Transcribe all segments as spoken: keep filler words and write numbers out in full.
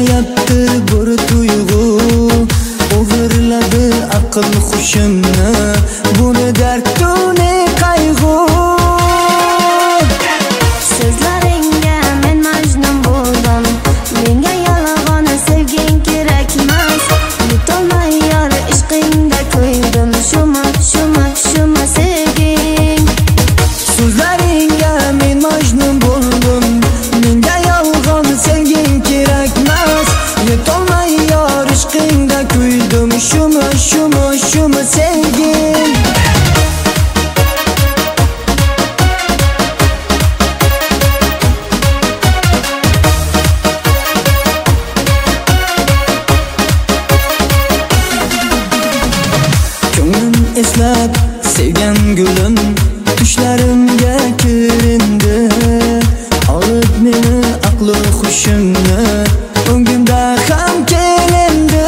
yashayapti bir tuyg'u, o'g'irladi aql hushimni, buni dardtu ne qayg'u. Sizlaringga men majnun bo'ldim, menga yolg'on sevging kerakmas. Yetolmay yor ishqingda ko'ydim, shuma shuma shuma sevging. So'zlaringga men majnun bo'ldim, menga yolg'on sevging kerakmas. Yetolmay yor ishqingda ko'ydim, shuma shuma shuma sevging. Ko'nglim eslab sevgan gulim tushlarimga kirindi, olib meni aqli hushimni, o'ngimda ham kelindi.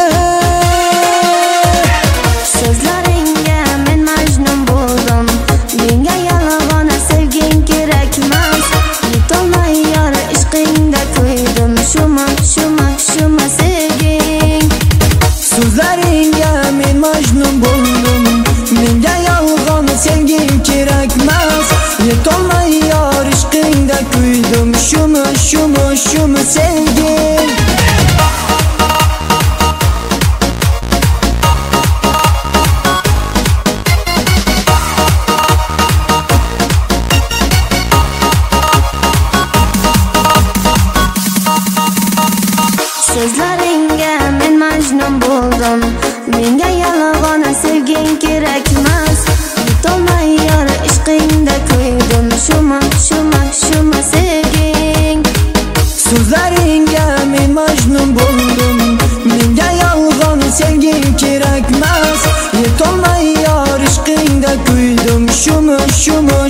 Sizlaringga men majnun bo'ldim, menga yolg'on sevging kerakmas. Yetolmay yor ishqingda ko'ydim, shuma shuma shuma sevging. So'zlaringga men majnun bo'ldim, menga yolg'on sevging kerakmas. Yetolmay yor ishqingda ko'ydim, shuma shuma shuma sevging. Sizlaringga men majnun bo'ldim, menga yolg'on sevging kerakmas. Yetolmay yor ishqingda ko'ydim, shuma shuma shuma sevging. So'zlaringga men majnun bo'ldim, menga yolg'on sevging kerakmas. Yetolmay yor ishqingda ko'ydim, shuma shuma